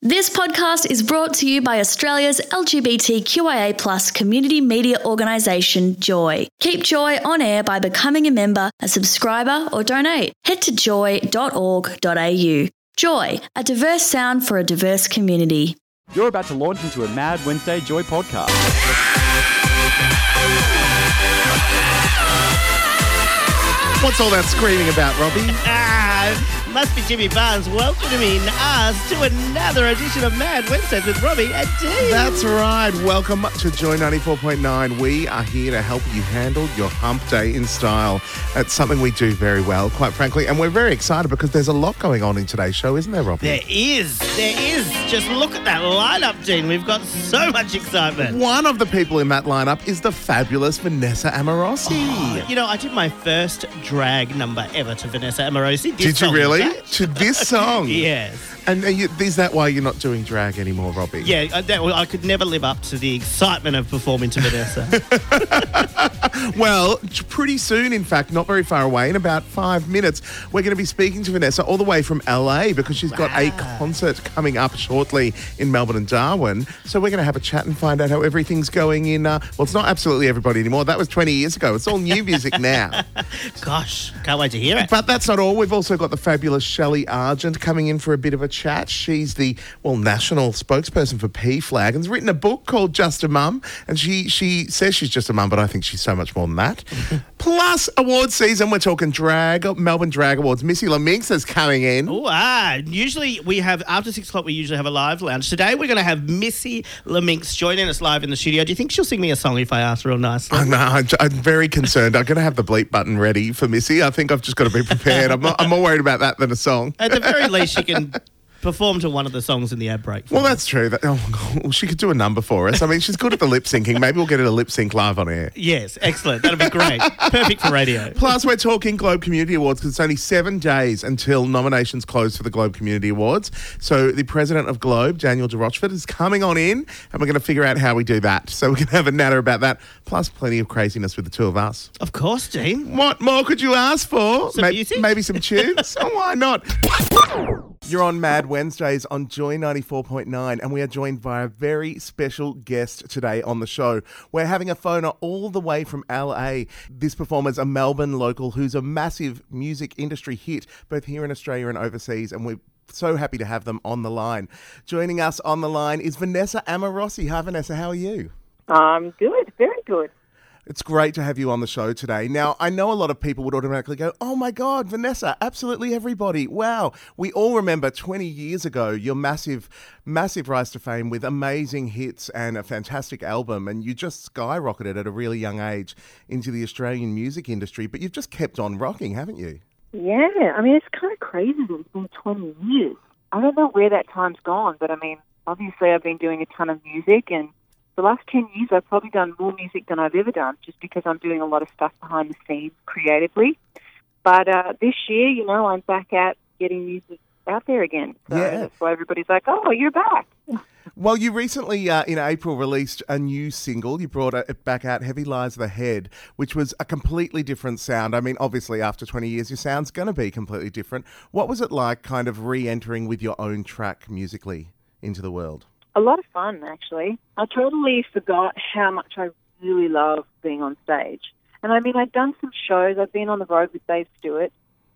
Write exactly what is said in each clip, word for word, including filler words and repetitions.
This podcast is brought to you by Australia's L G B T Q I A plus community media organisation, Joy. Keep Joy on air by becoming a member, a subscriber or donate. Head to joy dot org dot a u. Joy, a diverse sound for a diverse community. You're about to launch into a Mad Wednesday Joy podcast. What's all that screaming about, Robbie? Ah, must be Jimmy Barnes welcoming us to another edition of Mad Wednesdays with Robbie and Dee. That's right. Welcome to Joy ninety-four point nine. We are here to help you handle your hump day in style. It's something we do very well, quite frankly, and we're very excited because there's a lot going on in today's show, isn't there, Robbie? There is. There is. Just look at that lineup, Dean. We've got so much excitement. One of the people in that lineup is the fabulous Vanessa Amorosi. Oh, you know, I did my first drag number ever to Vanessa Amorosi. This Did you song, really? right? To this song? Yes. And are you, is that why you're not doing drag anymore, Robbie? Yeah, I, that, well, I could never live up to the excitement of performing to Vanessa. Well, pretty soon, in fact, not very far away, in about five minutes, we're going to be speaking to Vanessa all the way from L A because she's got a Wow. concert coming up shortly in Melbourne and Darwin. So we're going to have a chat and find out how everything's going in, uh, well, it's not absolutely everybody anymore. That was twenty years ago. It's all new music now. Gosh, can't wait to hear it. But that's not all. We've also got the fabulous Shelley Argent coming in for a bit of a chat. She's the, well, national spokesperson for P FLAG and has written a book called Just a Mum. And she, she says she's just a mum, but I think she's so much more than that. Plus, award season, we're talking drag, Melbourne Drag Awards. Missy LaMinx is coming in. Oh, ah, usually we have, after six o'clock, we usually have a live lounge. Today we're going to have Missy LaMinx joining us live in the studio. Do you think she'll sing me a song if I ask real nicely? Oh, no, I'm, I'm very concerned. I'm going to have the bleep button ready for Missy. I think I've just got to be prepared. I'm, not, I'm more worried about that than a song. At the very least, she can perform to one of the songs in the ad break. Well, that's true. That, oh, God, she could do a number for us. I mean, she's good at the lip syncing. Maybe we'll get her to lip sync live on air. Yes, excellent. That'll be great. Perfect for radio. Plus, we're talking Globe Community Awards because it's only seven days until nominations close for the Globe Community Awards. So the president of Globe, Daniel de Rochford, is coming on in and we're going to figure out how we do that. So we're going to have a natter about that, plus plenty of craziness with the two of us. Of course, Dean. What more could you ask for? Some May- music? Maybe some tunes? Oh, why not? You're on Mad Wednesdays on Joy ninety-four point nine and we are joined by a very special guest today on the show. We're having a phoner all the way from L A. This performer's a Melbourne local who's a massive music industry hit, both here in Australia and overseas, and we're so happy to have them on the line. Joining us on the line is Vanessa Amorosi. Hi, Vanessa. How are you? Um, good, very good. It's great to have you on the show today. Now, I know a lot of people would automatically go, oh my God, Vanessa, absolutely everybody. Wow. We all remember twenty years ago, your massive, massive rise to fame with amazing hits and a fantastic album. And you just skyrocketed at a really young age into the Australian music industry, but you've just kept on rocking, haven't you? Yeah, I mean, it's kind of crazy that it's been twenty years. I don't know where that time's gone, but I mean, obviously I've been doing a ton of music, and the last ten years I've probably done more music than I've ever done, just because I'm doing a lot of stuff behind the scenes creatively. But uh, this year, you know, I'm back at getting music out there again. So Yeah. that's why everybody's like, oh, you're back. Well, you recently, uh, in April, released a new single. You brought it back out, Heavy Lies the Head, which was a completely different sound. I mean, obviously, after twenty years, your sound's going to be completely different. What was it like kind of re-entering with your own track musically into the world? A lot of fun, actually. I totally forgot how much I really love being on stage. And I mean, I've done some shows. I've been on the road with Dave Stewart,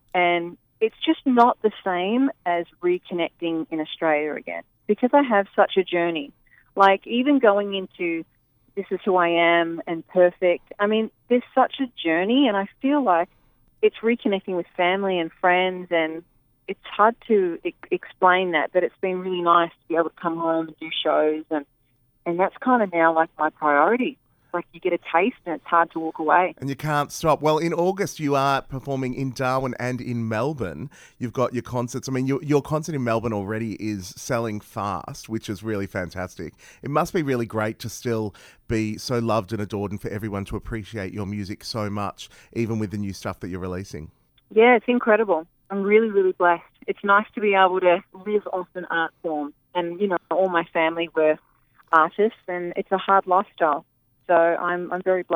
and it's just not the same as reconnecting in Australia again, because I have such a journey. Like, even going into This Is Who I Am and Perfect, I mean, there's such a journey, and I feel like it's reconnecting with family and friends, and it's hard to e- explain that, but it's been really nice to be able to come home and do shows, and, and that's kind of now like my priority. Like, you get a taste and it's hard to walk away. And you can't stop. Well, in August, you are performing in Darwin and in Melbourne. You've got your concerts. I mean, your, your concert in Melbourne already is selling fast, which is really fantastic. It must be really great to still be so loved and adored and for everyone to appreciate your music so much, even with the new stuff that you're releasing. Yeah, it's incredible. I'm really, really blessed. It's nice to be able to live off an art form. And, you know, all my family were artists, and it's a hard lifestyle. So I'm I'm very blessed.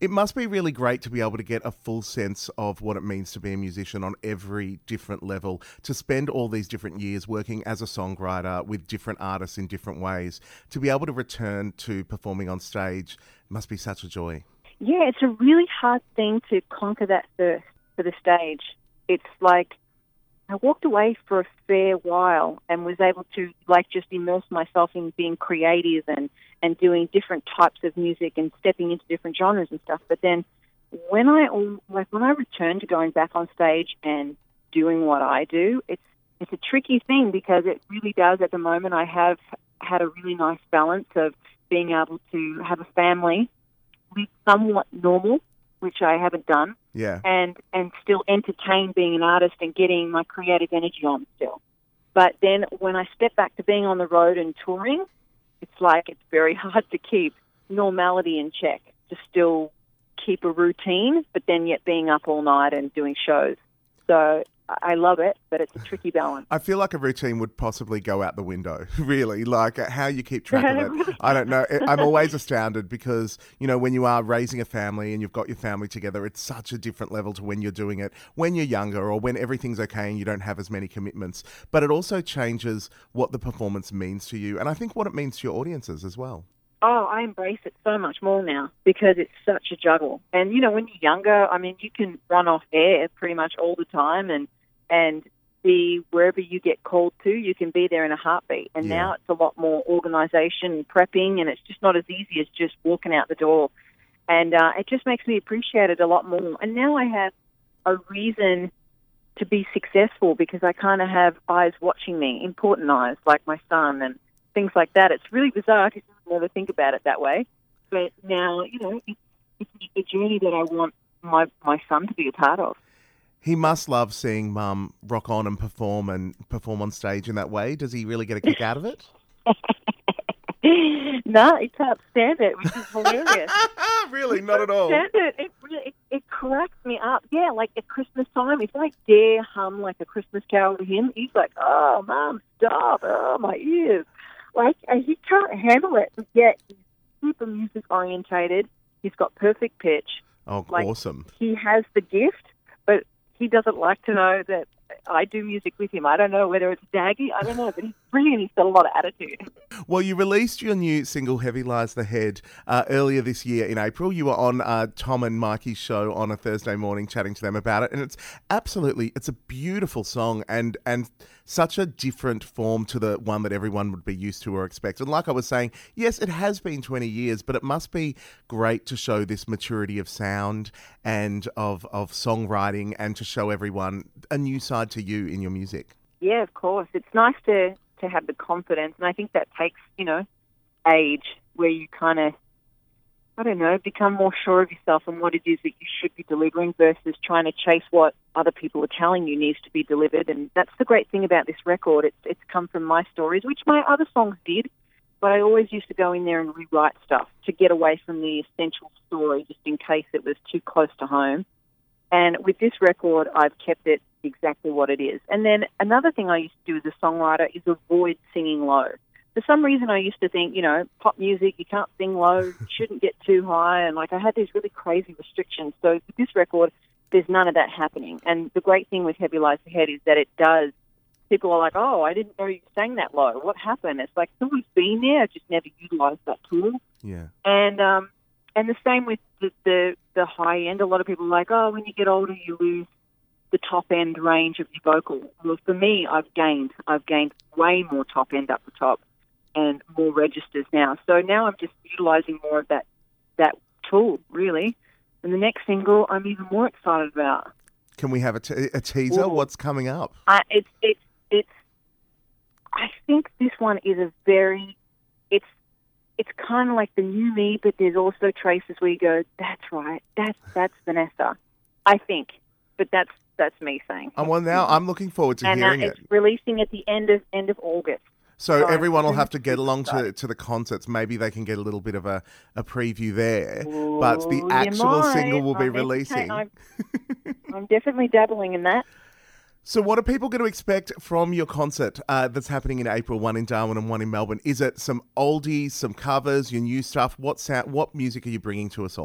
It must be really great to be able to get a full sense of what it means to be a musician on every different level, to spend all these different years working as a songwriter with different artists in different ways, to be able to return to performing on stage must be such a joy. Yeah, it's a really hard thing to conquer that thirst for the stage. It's like I walked away for a fair while and was able to like just immerse myself in being creative and, and doing different types of music and stepping into different genres and stuff. But then when I like when I returned to going back on stage and doing what I do, it's it's a tricky thing because it really does. At the moment, I have had a really nice balance of being able to have a family, live somewhat normal, which I haven't done. Yeah. And and still entertain being an artist and getting my creative energy on still. But then when I step back to being on the road and touring, it's like it's very hard to keep normality in check, to still keep a routine, but then yet being up all night and doing shows. So I love it, but it's a tricky balance. I feel like a routine would possibly go out the window, really. Like uh, how you keep track of it. I don't know. I'm always astounded because, you know, when you are raising a family and you've got your family together, it's such a different level to when you're doing it when you're younger or when everything's okay and you don't have as many commitments. But it also changes what the performance means to you and I think what it means to your audiences as well. Oh, I embrace it so much more now because it's such a juggle. And, you know, when you're younger, I mean, you can run off air pretty much all the time and and be wherever you get called to, you can be there in a heartbeat. And Yeah. now it's a lot more organisation and prepping, and it's just not as easy as just walking out the door. And uh, it just makes me appreciate it a lot more. And now I have a reason to be successful because I kind of have eyes watching me, important eyes, like my son and things like that. It's really bizarre because you never think about it that way. But now, you know, it's, it's a journey that I want my, my son to be a part of. He must love seeing Mum rock on and perform and perform on stage in that way. Does he really get a kick out of it? No, he can't stand it, which is hilarious. Really? Not at all? Stand it. It, really, it, it cracks me up. Yeah, like at Christmas time, if I dare hum like a Christmas carol to him, he's like, oh, Mum, stop. Oh, my ears. Like, and he can't handle it, but yet he's super music orientated. He's got perfect pitch. Oh, like, awesome. He has the gift, but he doesn't like to know that I do music with him. I don't know whether it's daggy. I don't know, but he's brilliant. He's got a lot of attitude. Well, you released your new single, Heavy Lies the Head, uh, earlier this year in April. You were on uh, Tom and Mikey's show on a Thursday morning chatting to them about it. And it's absolutely, it's a beautiful song and, and such a different form to the one that everyone would be used to or expect. And like I was saying, yes, it has been twenty years, but it must be great to show this maturity of sound and of, of songwriting and to show everyone a new side to you in your music. Yeah, of course. It's nice to, to have the confidence, and I think that takes, you know, age where you kind of, I don't know, become more sure of yourself and what it is that you should be delivering versus trying to chase what other people are telling you needs to be delivered. And that's the great thing about this record. It's, it's come from my stories, which my other songs did, but I always used to go in there and rewrite stuff to get away from the essential story just in case it was too close to home. And with this record, I've kept it exactly what it is. And then another thing I used to do as a songwriter is avoid singing low. For some reason, I used to think, you know, pop music, you can't sing low, you shouldn't get too high. And, like, I had these really crazy restrictions. So with this record, there's none of that happening. And the great thing with Heavy Lies Ahead is that it does. People are like, oh, I didn't know you sang that low. What happened? It's like, it's always been there. I've just never utilized that tool. Yeah. And, um, and the same with the, the, the high end. A lot of people are like, oh, when you get older, you lose the top end range of your vocal. Well, for me, I've gained. I've gained way more top end up the top and more registers now. So now I'm just utilizing more of that that tool, really. And the next single, I'm even more excited about. Can we have a, te- a teaser? Ooh. What's coming up? Uh, it's it's it's. I think this one is a very. It's it's kind of like the new me, but there's also traces where you go, that's right, that's that's Vanessa. I think, but that's that's me saying. Oh, well, now I'm looking forward to and hearing uh, it. it's releasing at the end of end of August. So So everyone will I'm have to get really along to, excited. to the concerts. Maybe they can get a little bit of a, a preview there. But the Ooh, you actual might. single will be I'm releasing. entertain- I'm, I'm definitely dabbling in that. So what are people going to expect from your concert uh, that's happening in April, one in Darwin and one in Melbourne? Is it some oldies, some covers, your new stuff? What sound, what music are you bringing to us all?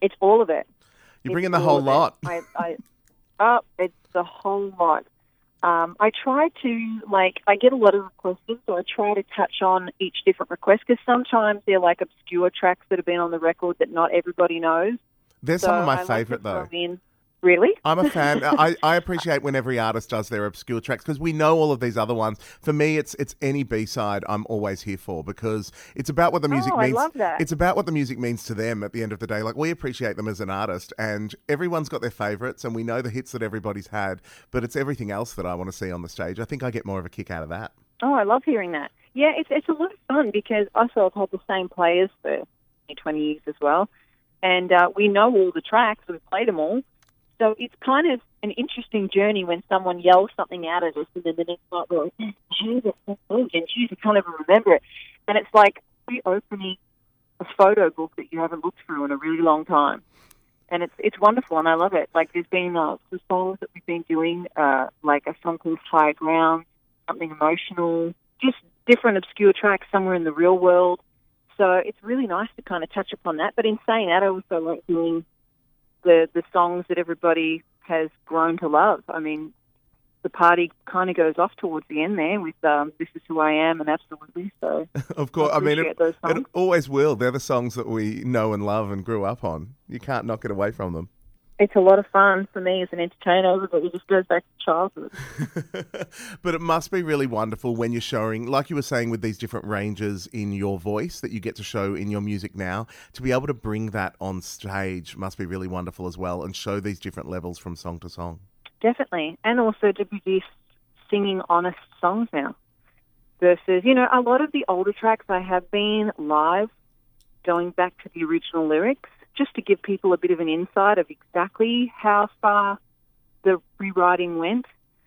It's all of it. You bring It's in the all whole of it. lot. I, I, oh, it's the whole lot. Um, I try to, like, I get a lot of requests, so I try to touch on each different request, because sometimes they're like obscure tracks that have been on the record that not everybody knows. They're So some of my I like favourite, to though. throw in- Really? I'm a fan. I, I appreciate when every artist does their obscure tracks, because we know all of these other ones. For me, it's it's any B-side I'm always here for, because it's about what the music Oh, I means. love that. It's about what the music means to them at the end of the day. Like, we appreciate them as an artist, and everyone's got their favourites, and we know the hits that everybody's had, but it's everything else that I want to see on the stage. I think I get more of a kick out of that. Oh, I love hearing that. Yeah, it's it's a lot of fun, because also I've had the same players for twenty years as well, and uh, we know all the tracks, we've played them all. So it's kind of an interesting journey when someone yells something out at us, and then the next night we're like, geez, and geez, I can't even remember it. And it's like reopening a photo book that you haven't looked through in a really long time. And it's it's wonderful, and I love it. Like, there's been uh, some songs that we've been doing, uh, like a song called High Ground, something emotional, just different obscure tracks somewhere in the real world. So it's really nice to kind of touch upon that. But in saying that, I also like doing the the songs that everybody has grown to love. I mean, the party kind of goes off towards the end there with um, This Is Who I Am and Absolutely. So Of course, I, mean, it, those songs. it always will. They're the songs that we know and love and grew up on. You can't knock it away from them. It's a lot of fun for me as an entertainer, but it just goes back to childhood. But it must be really wonderful when you're showing, like you were saying, with these different ranges in your voice that you get to show in your music now, to be able to bring that on stage must be really wonderful as well, and show these different levels from song to song. Definitely. And also to be singing honest songs now versus, you know, a lot of the older tracks I have been live going back to the original lyrics, just to give people a bit of an insight of exactly how far the rewriting went.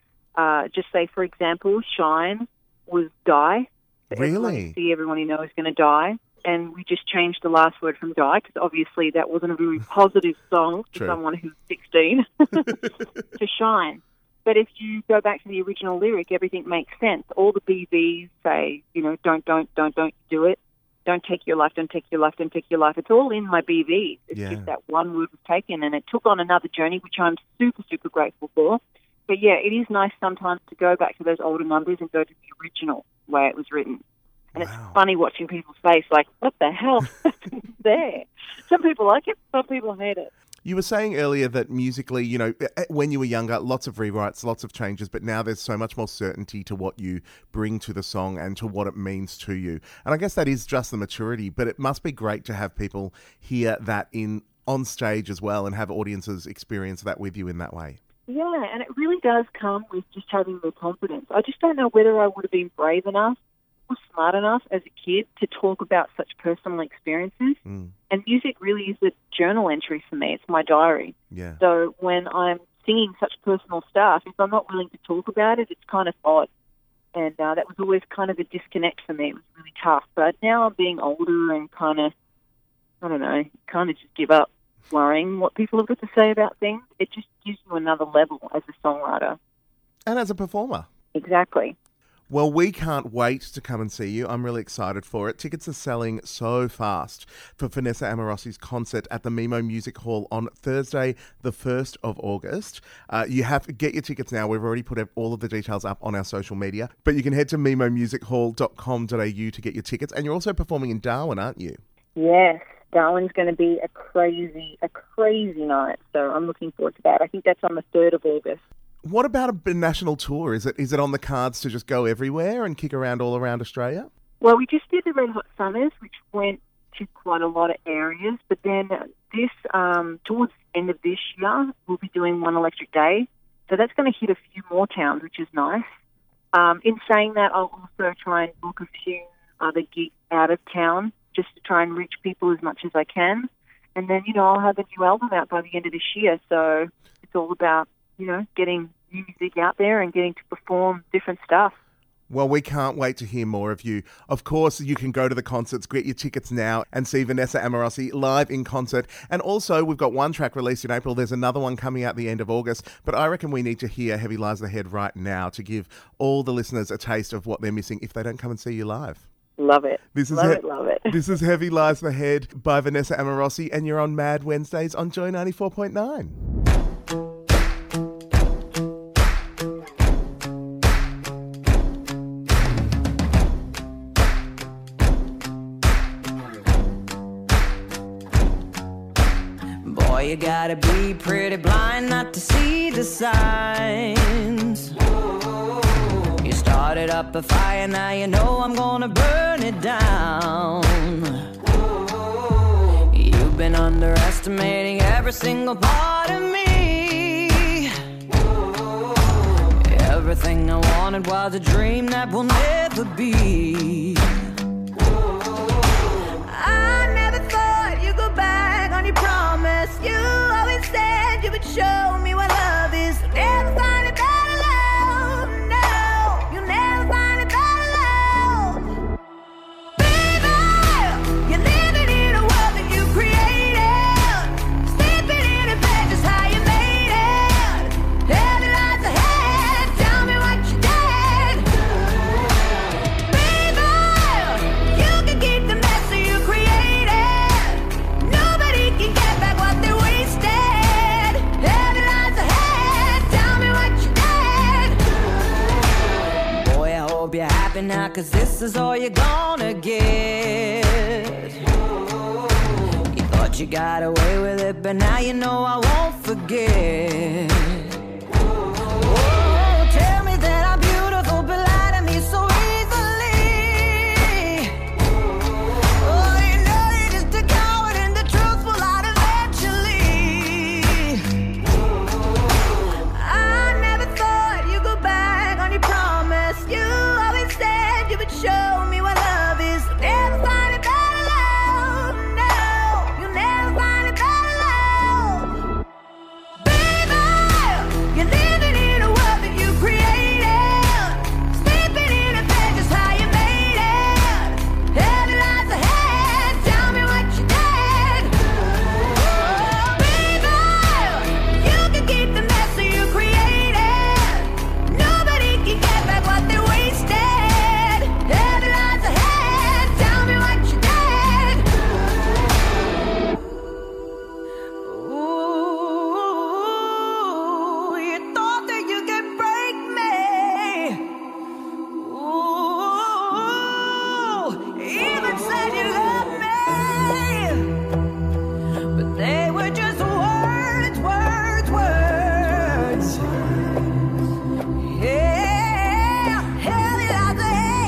Uh, just say, for example, Shine was die. Really? See everyone you know is going to die. And we just changed the last word from die, because obviously that wasn't a very positive song for True. someone who's sixteen, to Shine. But if you go back to the original lyric, everything makes sense. All the B Vs say, you know, don't, don't, don't, don't do it. Don't take your life, don't take your life, don't take your life. It's all in my B V. It's Yeah. just that one word was taken, and it took on another journey, which I'm super, super grateful for. But yeah, it is nice sometimes to go back to those older numbers and go to the original way it was written. And Wow. it's funny watching people's face, like, what the hell happened there? Some people like it, some people hate it. You were saying earlier that musically, you know, when you were younger, lots of rewrites, lots of changes, but now there's so much more certainty to what you bring to the song and to what it means to you. And I guess that is just the maturity, but it must be great to have people hear that in on stage as well, and have audiences experience that with you in that way. Yeah, and it really does come with just having the confidence. I just don't know whether I would have been brave enough or smart enough as a kid to talk about such personal experiences. Mm. And music really is a journal entry for me. It's my diary. Yeah. So when I'm singing such personal stuff, if I'm not willing to talk about it, it's kind of odd. And uh, that was always kind of a disconnect for me. It was really tough. But now I'm being older and kind of, I don't know, kind of just give up worrying what people have got to say about things. It just gives you another level as a songwriter. And as a performer. Exactly. Well, we can't wait to come and see you. I'm really excited for it. Tickets are selling so fast for Vanessa Amorosi's concert at the Mimo Music Hall on Thursday, the first of August. Uh, you have to get your tickets now. We've already put all of the details up on our social media, but you can head to mimo music hall dot com dot a u to get your tickets. And you're also performing in Darwin, aren't you? Yes. Darwin's going to be a crazy, a crazy night. So I'm looking forward to that. I think that's on the third of August. What about a national tour? Is it is it on the cards to just go everywhere and kick around all around Australia? Well, we just did the Red Hot Summers, which went to quite a lot of areas. But then this, um, towards the end of this year, we'll be doing One Electric Day. So that's going to hit a few more towns, which is nice. Um, in saying that, I'll also try and book a few other gigs out of town just to try and reach people as much as I can. And then, you know, I'll have a new album out by the end of this year. So it's all about, you know, getting music out there and getting to perform different stuff. Well, we can't wait to hear more of you. Of course, you can go to the concerts, get your tickets now and see Vanessa Amorosi live in concert. And also, we've got one track released in April. There's another one coming out the end of August. But I reckon we need to hear Heavy Lies the Head right now to give all the listeners a taste of what they're missing if they don't come and see you live. Love it. This is love he- it, love it. This is Heavy Lies the Head by Vanessa Amorosi, and you're on Mad Wednesdays on Joy ninety-four point nine. Boy, you gotta be pretty blind not to see the signs. You started up a fire, now you know I'm gonna burn it down. You've been underestimating every single part of me. Everything I wanted was a dream that will never be. I never thought you'd go back on your promise. You always said you would show me what love is. You'll never find a better love. No, you'll never find a better love. Baby, you're living in a world that you created. Sleeping in a bed, just how you made it. Heavy lies ahead, tell me what you did. Baby, you can keep the mess that you created. Nobody can get back what they wasted. Heavy lies ahead, tell me what you did. Boy, I hope you're happy now, cause this is all you're gonna get. You thought you got away with it, but now you know I won't forget. Oh, tell me that I'm beautiful, but lie to me so easily. Oh, you know you're just a coward and the truth will out eventually. I never thought you'd go back on your promise. You always said you would show me what love is. You'll never find a better love. No, you'll never find a better love. Baby, you're living in a world that you created. Sleeping in a bed, just how you made it. Heavy lies ahead, tell me what you did. Oh, baby, you can keep the mess that you created. Nobody can get back what they wasted. Heavy lies ahead, tell me what you did. Ooh, you thought that you could break me. Ooh, even said you loved me. But they were just words, words, words. Yeah, heavy lies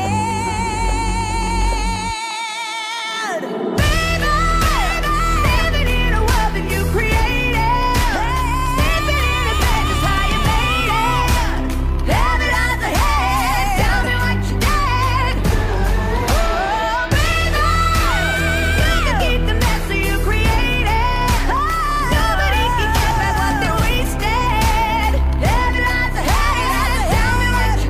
ahead. Baby, living in a world that you created. Sleeping in a bed, just how you made it. Heavy lies ahead, tell me what you did. Oh, baby, you can keep the mess that you created. Nobody can get back what they wasted. Heavy lies ahead, tell me what you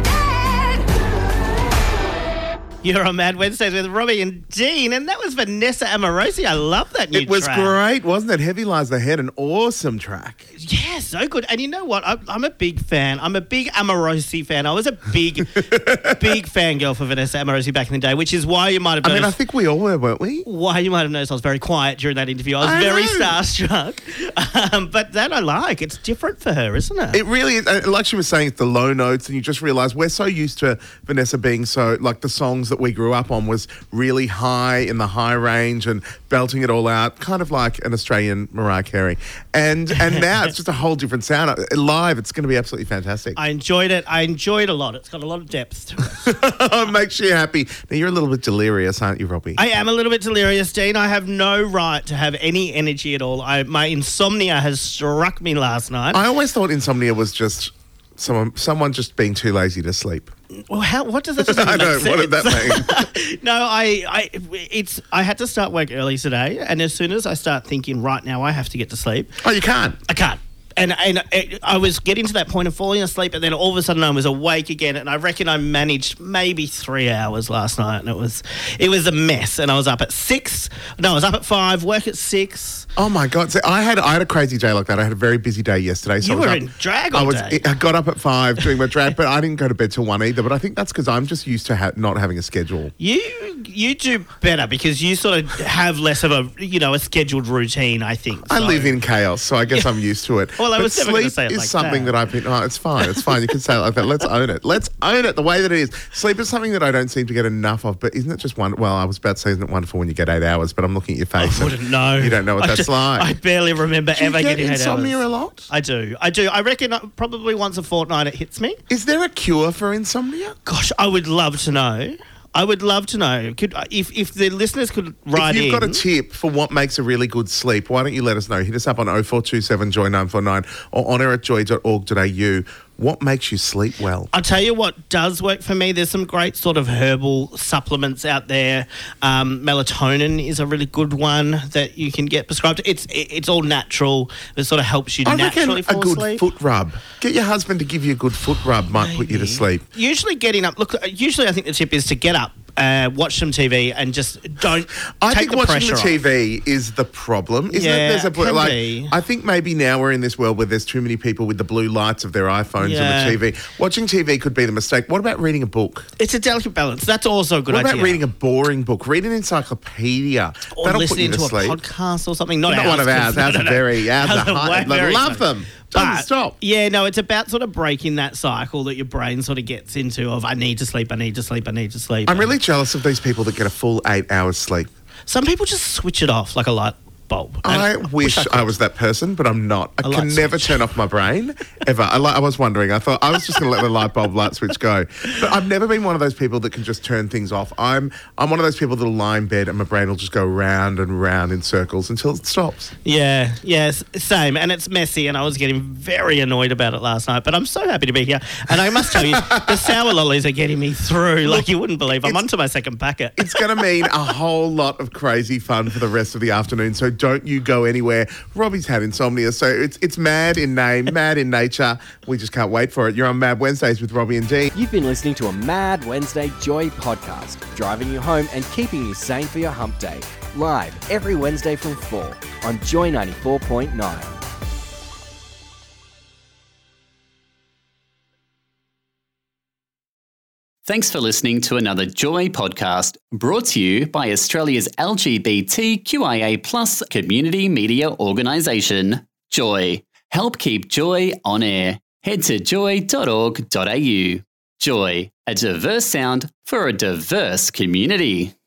did. You're on Mad Wednesdays with Robbie and Dean, and that was Vanessa Amorosi. I love that new It was track. great, wasn't it? Heavy Lies the Head, an awesome track. Yeah, so good. And you know what? I'm, I'm a big fan. I'm a big Amorosi fan. I was a big, big fangirl for Vanessa Amorosi back in the day, which is why you might have I noticed. mean, I think we all were, weren't we? why you might have noticed I was very quiet during that interview. I was I very know. starstruck. Um, but that I like. It's different for her, isn't it? It really is. uh, Like she was saying, it's the low notes, and you just realise we're so used to Vanessa being so, like the songs that we grew up on was really high in the high range and belting it all out, kind of like an Australian Mariah Carey. And and now it's just a whole different sound. Uh, Live, it's going to be absolutely fantastic. I enjoyed it. I enjoyed a lot. It's got a lot of depth to it. Makes you happy. Now, you're a little bit delirious, aren't you, Robbie? I am a little bit delirious, Dean. I have no right to have any energy at all. I, my insomnia has struck me last night. I always thought insomnia was just someone someone just being too lazy to sleep. Well, how, what does that just even I know, make what did sense? that mean? No, I, I, it's. I had to start work early today, and as soon as I start thinking, right now, I have to get to sleep, Oh, you can't. I can't. And and it, I was getting to that point of falling asleep, and then all of a sudden I was awake again. And I reckon I managed maybe three hours last night, and it was it was a mess. And I was up at six. No, I was up at five. Work at six. Oh my God! So I had I had a crazy day like that. I had a very busy day yesterday. So You I was were up, in drag all I was. day. I got up at five doing my drag, but I didn't go to bed till one either. But I think that's because I'm just used to ha- not having a schedule. You you do better because you sort of have less of a you know a scheduled routine. I think I So- live in chaos, so I guess I'm used to it. Well, I but was never gonna sleep say it is like something that. that. I've been. Oh, it's fine. It's fine. You can say it like that. Let's own it. Let's own it the way that it is. Sleep is something that I don't seem to get enough of. But isn't it just one? Well, I was about to say, isn't it wonderful when you get eight hours? But I'm looking at your face. I and wouldn't know. You don't know what I that's just- like. I barely remember Do you ever get getting eight insomnia hours. a lot? I do. I do. I reckon uh, probably once a fortnight it hits me. Is there a cure for insomnia? Gosh, I would love to know. I would love to know. Could if if the listeners could write If you've in. got a tip for what makes a really good sleep, why don't you let us know? Hit us up on oh four two seven joy nine four nine or on air at joy dot org dot a u. What makes you sleep well? I'll tell you what does work for me. There's some great sort of herbal supplements out there. Um, melatonin is a really good one that you can get prescribed. It's it, it's all natural. It sort of helps you I reckon naturally a fall good asleep. foot rub. Get your husband to give you a good foot rub might put you to Maybe. sleep. Usually getting up. Look, usually I think the tip is to get up, uh, watch some T V, and just don't I take think the watching pressure the off. T V is the problem, isn't Yeah, it? There's a it can like be. I think maybe now we're in this world where there's too many people with the blue lights of their iPhones Yeah. and the T V. Watching T V could be the mistake. What about reading a book? It's a delicate balance. That's also a good What idea. about reading a boring book? Read an encyclopedia. or That'll put listening you to, to, sleep. a podcast or something. Not, Not ours, one of ours. 'cause- no, Ours no, are no. very, ours Ours are are high. way I very love exciting. them. Doesn't But, stop. Yeah, no, it's about sort of breaking that cycle that your brain sort of gets into of I need to sleep, I need to sleep, I need to sleep. I'm really jealous of these people that get a full eight hours sleep. Some people just switch it off like a light bulb. And I wish could. I was that person, but I'm not. I A can light never switch. turn off my brain ever. I, li- I was wondering. I thought I was just going to let the light bulb light switch go, but I've never been one of those people that can just turn things off. I'm I'm one of those people that'll lie in bed and my brain will just go round and round in circles until it stops. Yeah, yes, same. And it's messy, and I was getting very annoyed about it last night, but I'm so happy to be here. And I must tell you, the sour lollies are getting me through like you wouldn't believe. I'm it's- onto my second packet. It's going to mean a whole lot of crazy fun for the rest of the afternoon. So don't you go anywhere. Robbie's had insomnia, so it's it's mad in name, mad in nature. We just can't wait for it. You're on Mad Wednesdays with Robbie and Dean. You've been listening to a Mad Wednesday Joy podcast, driving you home and keeping you sane for your hump day. Live every Wednesday from four on Joy ninety-four point nine. Thanks for listening to another Joy podcast brought to you by Australia's L G B T Q I A plus community media organisation, Joy. Help keep Joy on air. Head to joy dot org dot a u. Joy, a diverse sound for a diverse community.